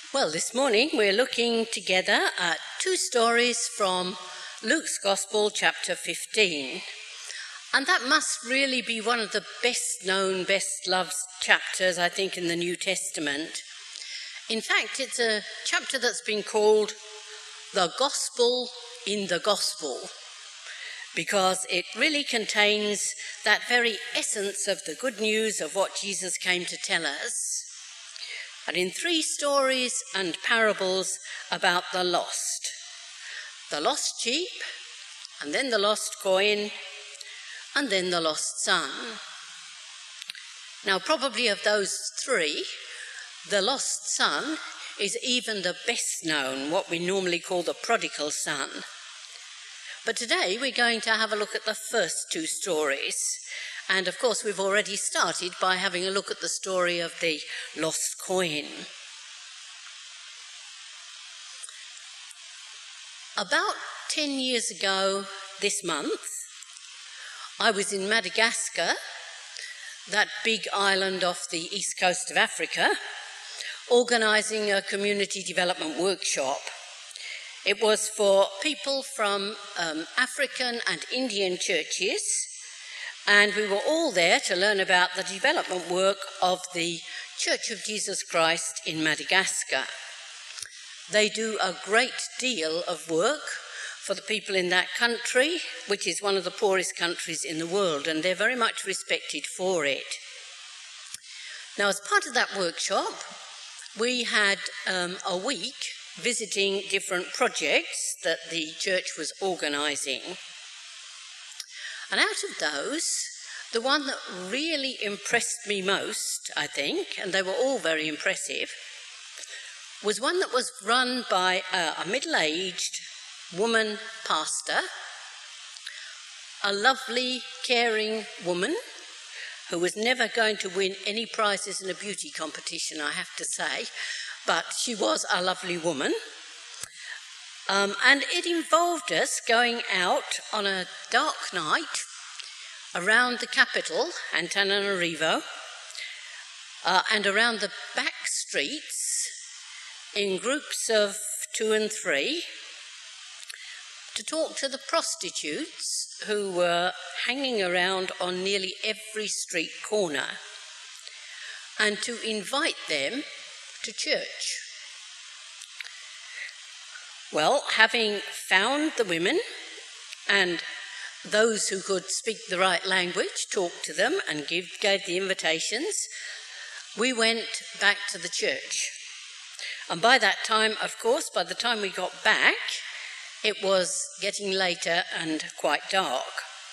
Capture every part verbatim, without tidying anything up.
Well, this morning we're looking together at two stories from Luke's Gospel, chapter fifteen. And that must really be one of the best known, best loved chapters, I think, in the New Testament. In fact, it's a chapter that's been called the Gospel in the Gospel, because it really contains that very essence of the good news of what Jesus came to tell us. And in three stories and parables about the lost. The lost sheep, and then the lost coin, and then the lost son. Now, probably of those three, the lost son is even the best known, what we normally call the prodigal son. But today we're going to have a look at the first two stories. And of course, we've already started by having a look at the story of the lost coin. About ten years ago this month, I was in Madagascar, that big island off the east coast of Africa, organising a community development workshop. It was for people from um, African and Indian churches, and we were all there to learn about the development work of the Church of Jesus Christ in Madagascar. They do a great deal of work for the people in that country, which is one of the poorest countries in the world, and they're very much respected for it. Now, as part of that workshop, we had um, a week visiting different projects that the church was organising. And out of those, the one that really impressed me most, I think, and they were all very impressive, was one that was run by a, a middle-aged woman pastor, a lovely, caring woman who was never going to win any prizes in a beauty competition, I have to say, but she was a lovely woman. Um, and it involved us going out on a dark night around the capital, Antananarivo, uh, and around the back streets in groups of two and three to talk to the prostitutes who were hanging around on nearly every street corner and to invite them to church. Well, having found the women and those who could speak the right language, talked to them and give, gave the invitations, we went back to the church. And by that time, of course, by the time we got back, it was getting later and quite dark.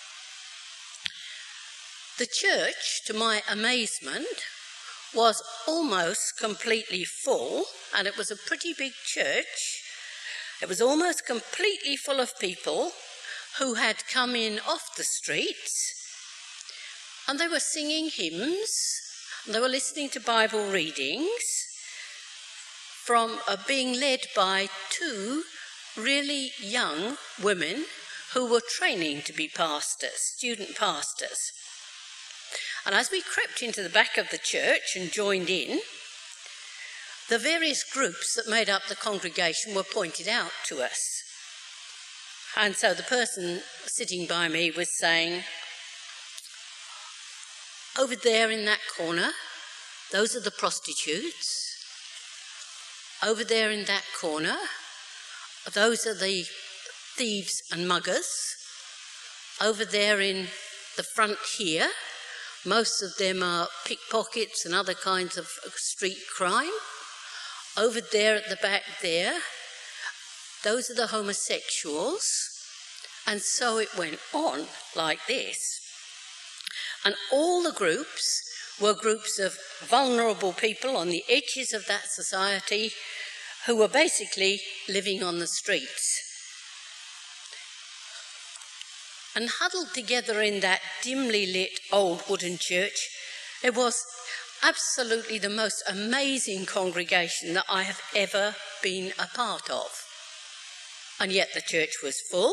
The church, to my amazement, was almost completely full, and it was a pretty big church. It was almost completely full of people who had come in off the streets, and they were singing hymns, and they were listening to Bible readings from uh, being led by two really young women who were training to be pastors, student pastors. And as we crept into the back of the church and joined in, the various groups that made up the congregation were pointed out to us. And so the person sitting by me was saying, over there in that corner, those are the prostitutes. Over there in that corner, those are the thieves and muggers. Over there in the front here, most of them are pickpockets and other kinds of street crime. Over there at the back there, those are the homosexuals. And so it went on like this. And all the groups were groups of vulnerable people on the edges of that society who were basically living on the streets. And huddled together in that dimly lit old wooden church, it was absolutely the most amazing congregation that I have ever been a part of. And yet the church was full.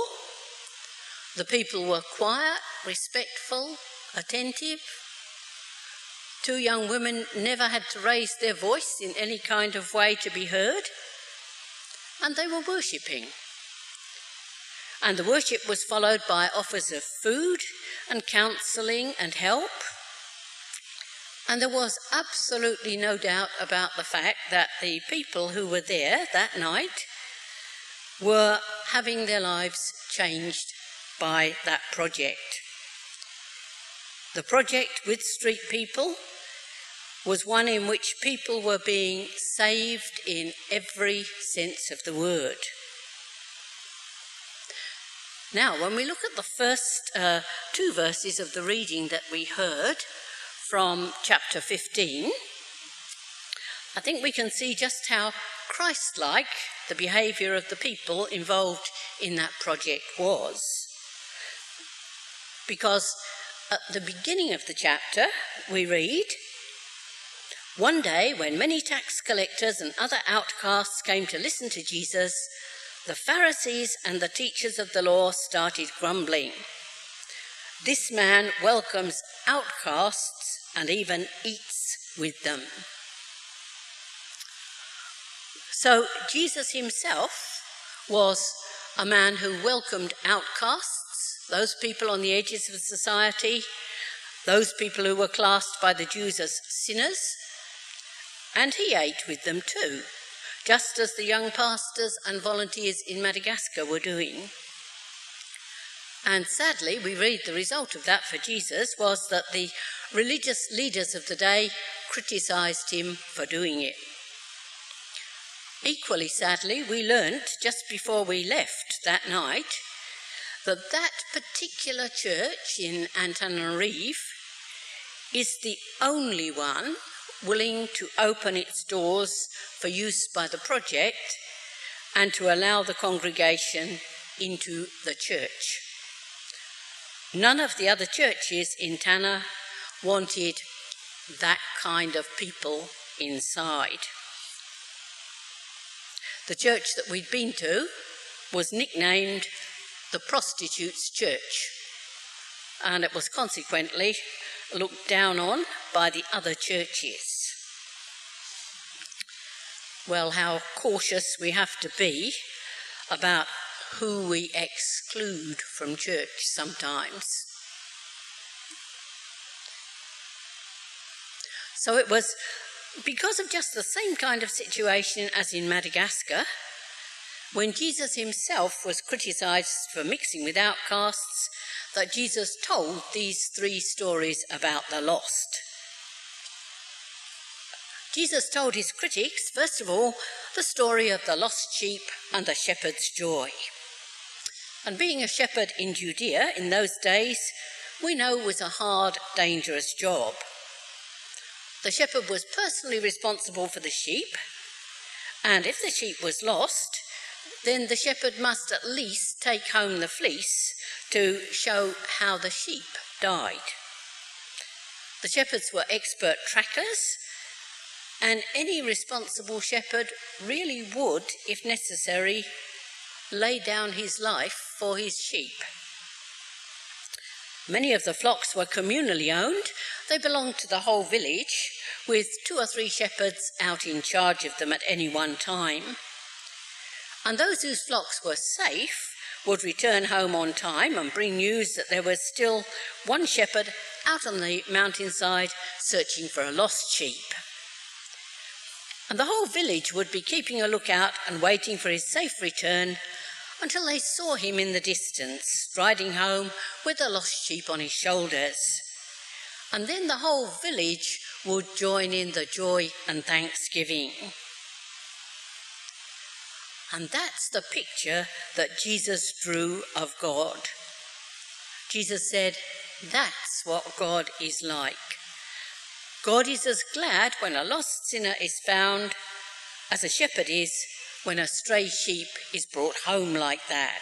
The people were quiet, respectful, attentive. Two young women never had to raise their voice in any kind of way to be heard, and they were worshipping. And the worship was followed by offers of food and counselling and help. And there was absolutely no doubt about the fact that the people who were there that night were having their lives changed by that project. The project with street people was one in which people were being saved in every sense of the word. Now, when we look at the first uh, two verses of the reading that we heard from chapter fifteen, I think we can see just how Christ-like the behaviour of the people involved in that project was. Because at the beginning of the chapter, we read, "One day, when many tax collectors and other outcasts came to listen to Jesus, the Pharisees and the teachers of the law started grumbling. 'This man welcomes outcasts and even eats with them.'" So Jesus himself was a man who welcomed outcasts, those people on the edges of society, those people who were classed by the Jews as sinners, and he ate with them too, just as the young pastors and volunteers in Madagascar were doing. And sadly, we read the result of that for Jesus was that the religious leaders of the day criticised him for doing it. Equally sadly, we learnt just before we left that night that that particular church in Antananarivo is the only one willing to open its doors for use by the project and to allow the congregation into the church. None of the other churches in Tanna wanted that kind of people inside. The church that we'd been to was nicknamed the Prostitutes' Church, and it was consequently looked down on by the other churches. Well, how cautious we have to be about who we exclude from church sometimes. So it was because of just the same kind of situation as in Madagascar, when Jesus himself was criticised for mixing with outcasts, that Jesus told these three stories about the lost. Jesus told his critics, first of all, the story of the lost sheep and the shepherd's joy. And being a shepherd in Judea in those days, we know was a hard, dangerous job. The shepherd was personally responsible for the sheep, and if the sheep was lost, then the shepherd must at least take home the fleece to show how the sheep died. The shepherds were expert trackers, and any responsible shepherd really would, if necessary, lay down his life for his sheep. Many of the flocks were communally owned. They belonged to the whole village, with two or three shepherds out in charge of them at any one time. And those whose flocks were safe would return home on time and bring news that there was still one shepherd out on the mountainside searching for a lost sheep. And the whole village would be keeping a lookout and waiting for his safe return until they saw him in the distance, striding home with the lost sheep on his shoulders. And then the whole village would join in the joy and thanksgiving. And that's the picture that Jesus drew of God. Jesus said, that's what God is like. God is as glad when a lost sinner is found as a shepherd is when a stray sheep is brought home like that.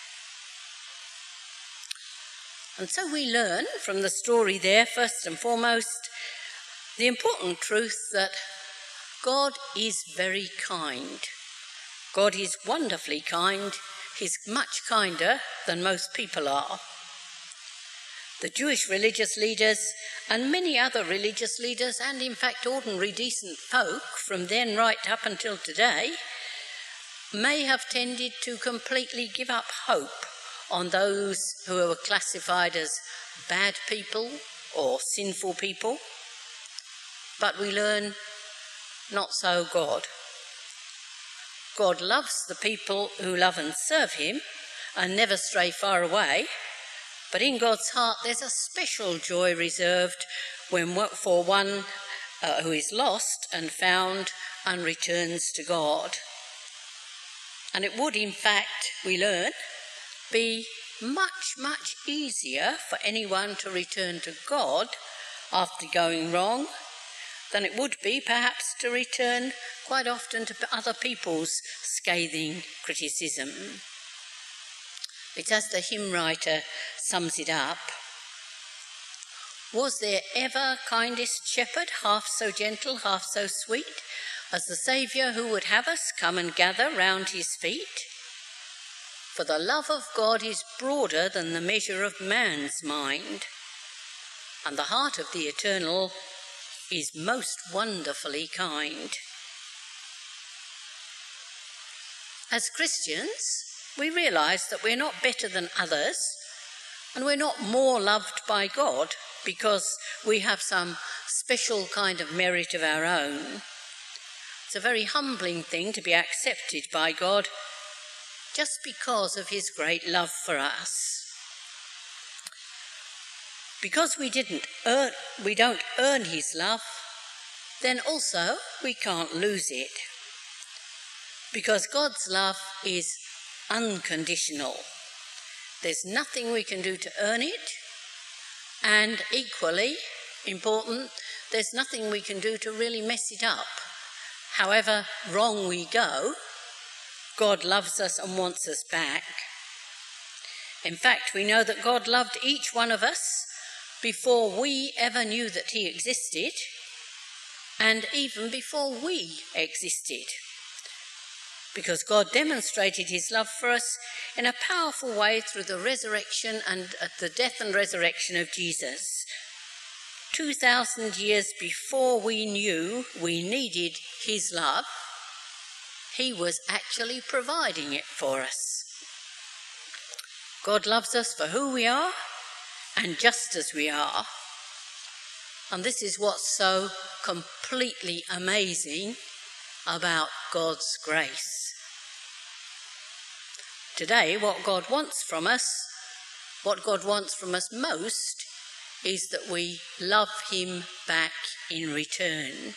And so we learn from the story there, first and foremost, the important truth that God is very kind. God is wonderfully kind. He's much kinder than most people are. The Jewish religious leaders and many other religious leaders, and in fact ordinary decent folk from then right up until today, may have tended to completely give up hope on those who were classified as bad people or sinful people. But we learn, not so God. God loves the people who love and serve him and never stray far away, but in God's heart there's a special joy reserved when for one uh, who is lost and found and returns to God. And it would, in fact, we learn, be much, much easier for anyone to return to God after going wrong than it would be perhaps to return quite often to other people's scathing criticism. It's as the hymn writer sums it up: was there ever kindest shepherd, half so gentle, half so sweet, as the Saviour who would have us come and gather round his feet? For the love of God is broader than the measure of man's mind, and the heart of the Eternal is most wonderfully kind. As Christians, we realise that we're not better than others, and we're not more loved by God because we have some special kind of merit of our own. It's a very humbling thing to be accepted by God just because of his great love for us. Because we didn't earn, we don't earn his love, then also we can't lose it. Because God's love is unconditional. There's nothing we can do to earn it, and equally important, there's nothing we can do to really mess it up. However wrong we go, God loves us and wants us back. In fact, we know that God loved each one of us before we ever knew that he existed, and even before we existed. Because God demonstrated his love for us in a powerful way through the resurrection and uh, the death and resurrection of Jesus. Two thousand years before we knew we needed his love, he was actually providing it for us. God loves us for who we are and just as we are. And this is what's so completely amazing about God's grace. Today, what God wants from us, what God wants from us most, is that we love him back in return.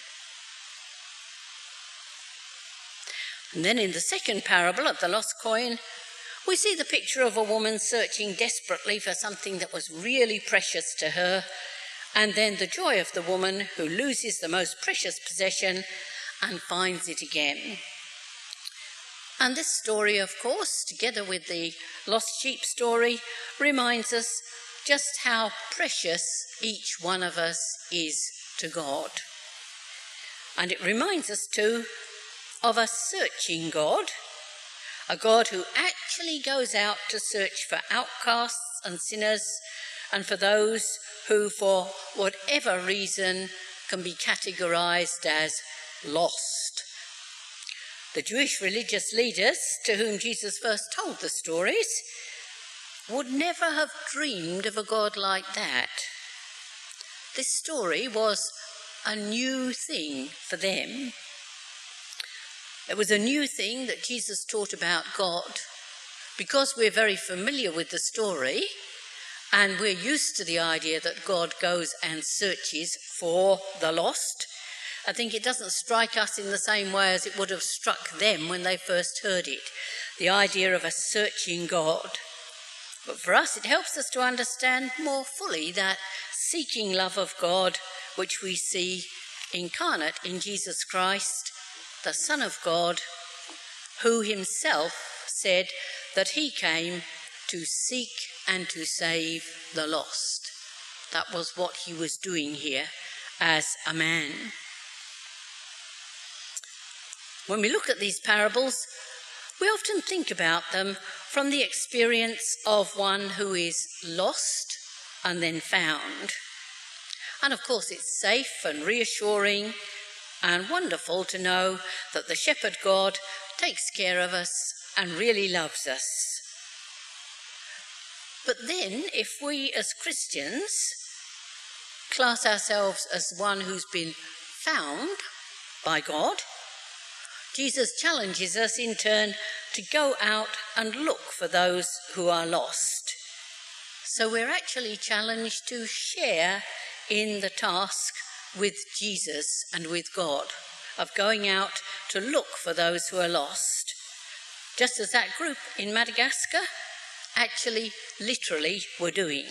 And then in the second parable of the lost coin, we see the picture of a woman searching desperately for something that was really precious to her, and then the joy of the woman who loses the most precious possession and finds it again. And this story, of course, together with the lost sheep story, reminds us just how precious each one of us is to God. And it reminds us too of a searching God, a God who actually goes out to search for outcasts and sinners and for those who, for whatever reason, can be categorised as lost. The Jewish religious leaders to whom Jesus first told the stories would never have dreamed of a God like that. This story was a new thing for them. It was a new thing that Jesus taught about God. Because we're very familiar with the story and we're used to the idea that God goes and searches for the lost, I think it doesn't strike us in the same way as it would have struck them when they first heard it, the idea of a searching God. But for us, it helps us to understand more fully that seeking love of God, which we see incarnate in Jesus Christ, the Son of God, who himself said that he came to seek and to save the lost. That was what he was doing here as a man. When we look at these parables, we often think about them from the experience of one who is lost and then found. And of course it's safe and reassuring and wonderful to know that the Shepherd God takes care of us and really loves us. But then, if we as Christians class ourselves as one who's been found by God, Jesus challenges us in turn to go out and look for those who are lost. So we're actually challenged to share in the task with Jesus and with God of going out to look for those who are lost. Just as that group in Madagascar actually literally were doing.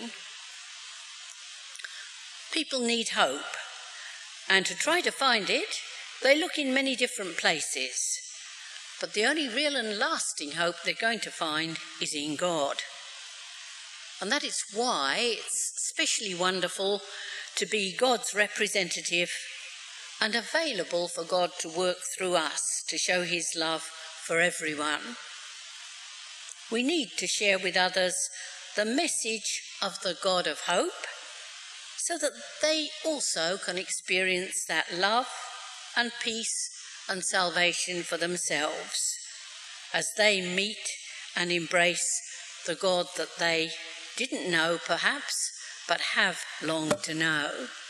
People need hope, and to try to find it, they look in many different places. But the only real and lasting hope they're going to find is in God. And that is why it's especially wonderful to be God's representative and available for God to work through us to show his love for everyone. We need to share with others the message of the God of hope so that they also can experience that love and peace and salvation for themselves as they meet and embrace the God that they didn't know perhaps, but have longed to know.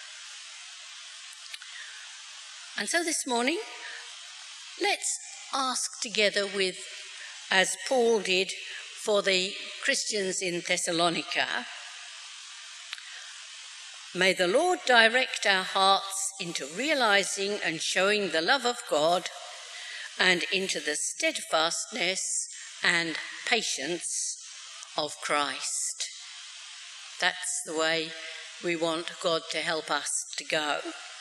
And so this morning, let's ask together with, as Paul did for the Christians in Thessalonica, may the Lord direct our hearts into realising and showing the love of God and into the steadfastness and patience of Christ. That's the way we want God to help us to go.